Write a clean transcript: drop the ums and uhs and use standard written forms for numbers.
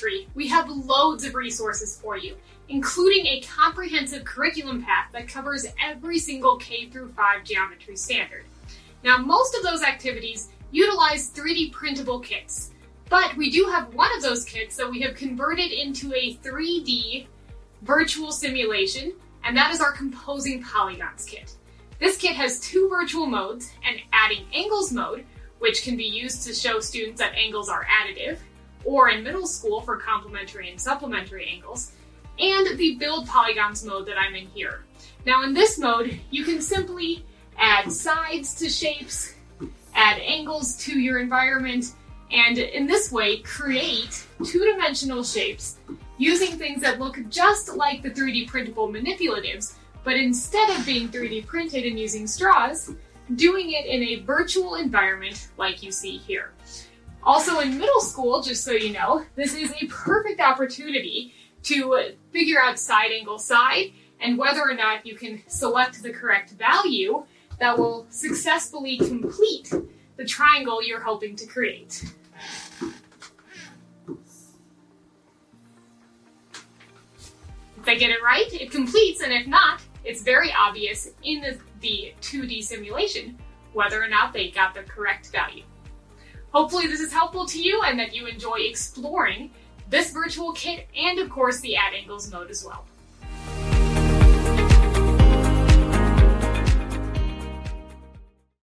Geometry, we have loads of resources for you, including a comprehensive curriculum path that covers every single K-5 geometry standard. Now, most of those activities utilize 3D printable kits, but we do have one of those kits that we have converted into a 3D virtual simulation, and that is our Composing Polygons kit. This kit has 2 virtual modes, an adding angles mode, which can be used to show students that angles are additive, or in middle school for complementary and supplementary angles, and the build polygons mode that I'm in here. Now in this mode, you can simply add sides to shapes, add angles to your environment, and in this way create 2-dimensional shapes using things that look just like the 3D printable manipulatives, but instead of being 3D printed and using straws, doing it in a virtual environment like you see here. Also in middle school, just so you know, this is a perfect opportunity to figure out side angle side and whether or not you can select the correct value that will successfully complete the triangle you're hoping to create. If I get it right, it completes, and if not, it's very obvious in the 2D simulation whether or not they got the correct value. Hopefully this is helpful to you and that you enjoy exploring this virtual kit and of course the Add Angles mode as well.